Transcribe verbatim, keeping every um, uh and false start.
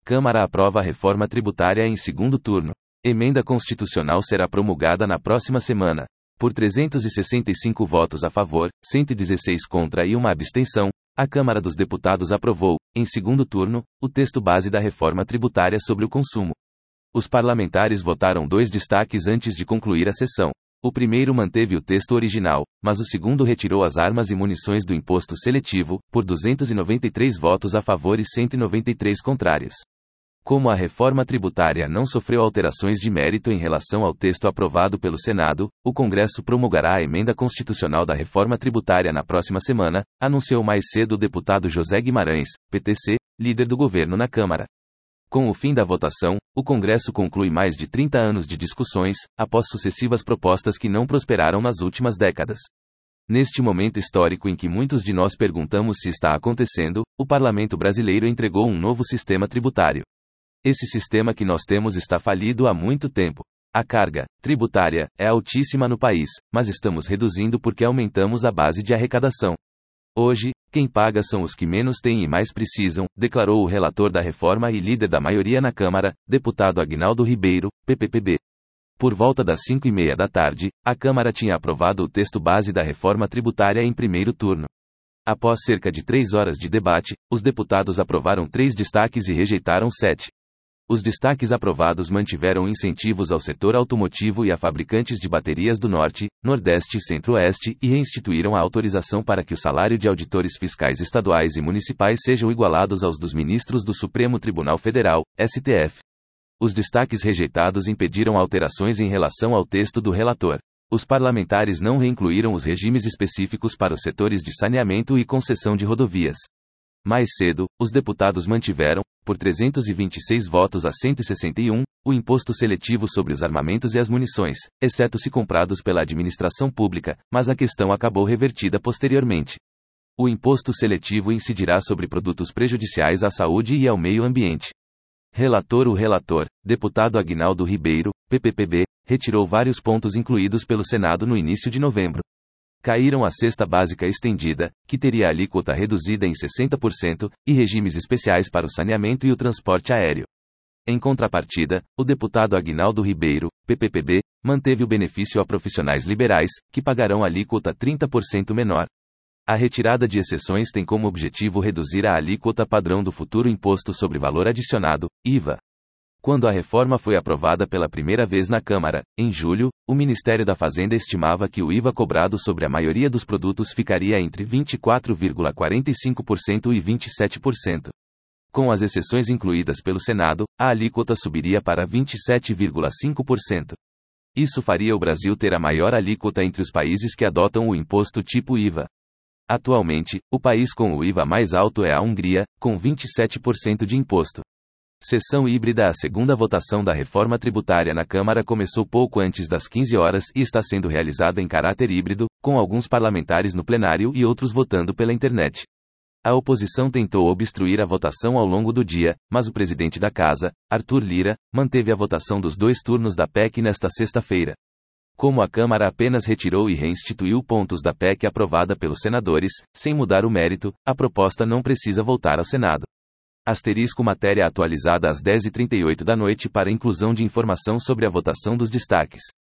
Câmara aprova a reforma tributária em segundo turno. Emenda constitucional será promulgada na próxima semana. Por trezentos e sessenta e cinco votos a favor, cento e dezesseis contra e uma abstenção, a Câmara dos Deputados aprovou, em segundo turno, o texto base da reforma tributária sobre o consumo. Os parlamentares votaram dois destaques antes de concluir a sessão. O primeiro manteve o texto original, mas o segundo retirou as armas e munições do imposto seletivo, por duzentos e noventa e três votos a favor e cento e noventa e três contrários. Como a reforma tributária não sofreu alterações de mérito em relação ao texto aprovado pelo Senado, o Congresso promulgará a emenda constitucional da reforma tributária na próxima semana, anunciou mais cedo o deputado José Guimarães, P T C, líder do governo na Câmara. Com o fim da votação, o Congresso conclui mais de trinta anos de discussões, após sucessivas propostas que não prosperaram nas últimas décadas. Neste momento histórico em que muitos de nós perguntamos se está acontecendo, o Parlamento brasileiro entregou um novo sistema tributário. Esse sistema que nós temos está falido há muito tempo. A carga tributária é altíssima no país, mas estamos reduzindo porque aumentamos a base de arrecadação. Hoje, quem paga são os que menos têm e mais precisam, declarou o relator da reforma e líder da maioria na Câmara, deputado Aguinaldo Ribeiro, P P P B. Por volta das cinco e meia da tarde, a Câmara tinha aprovado o texto base da reforma tributária em primeiro turno. Após cerca de três horas de debate, os deputados aprovaram três destaques e rejeitaram sete. Os destaques aprovados mantiveram incentivos ao setor automotivo e a fabricantes de baterias do Norte, Nordeste e Centro-Oeste e reinstituíram a autorização para que o salário de auditores fiscais estaduais e municipais sejam igualados aos dos ministros do Supremo Tribunal Federal, S T F. Os destaques rejeitados impediram alterações em relação ao texto do relator. Os parlamentares não reincluíram os regimes específicos para os setores de saneamento e concessão de rodovias. Mais cedo, os deputados mantiveram, por trezentos e vinte e seis votos a cento e sessenta e um, o imposto seletivo sobre os armamentos e as munições, exceto se comprados pela administração pública, mas a questão acabou revertida posteriormente. O imposto seletivo incidirá sobre produtos prejudiciais à saúde e ao meio ambiente. Relator O relator, deputado Aguinaldo Ribeiro, P P P B, retirou vários pontos incluídos pelo Senado no início de novembro. Caíram a cesta básica estendida, que teria a alíquota reduzida em sessenta por cento, e regimes especiais para o saneamento e o transporte aéreo. Em contrapartida, o deputado Aguinaldo Ribeiro, P P P B, manteve o benefício a profissionais liberais, que pagarão alíquota trinta por cento menor. A retirada de exceções tem como objetivo reduzir a alíquota padrão do futuro Imposto sobre Valor Adicionado, I V A. Quando a reforma foi aprovada pela primeira vez na Câmara, em julho, o Ministério da Fazenda estimava que o I V A cobrado sobre a maioria dos produtos ficaria entre vinte e quatro vírgula quarenta e cinco por cento e vinte e sete por cento. Com as exceções incluídas pelo Senado, a alíquota subiria para vinte e sete vírgula cinco por cento. Isso faria o Brasil ter a maior alíquota entre os países que adotam o imposto tipo I V A. Atualmente, o país com o I V A mais alto é a Hungria, com vinte e sete por cento de imposto. Sessão híbrida. A segunda votação da reforma tributária na Câmara começou pouco antes das quinze horas e está sendo realizada em caráter híbrido, com alguns parlamentares no plenário e outros votando pela internet. A oposição tentou obstruir a votação ao longo do dia, mas o presidente da Casa, Arthur Lira, manteve a votação dos dois turnos da P E C nesta sexta-feira. Como a Câmara apenas retirou e reinstituiu pontos da P E C aprovada pelos senadores, sem mudar o mérito, a proposta não precisa voltar ao Senado. Asterisco matéria atualizada às dez e trinta e oito da noite para inclusão de informação sobre a votação dos destaques.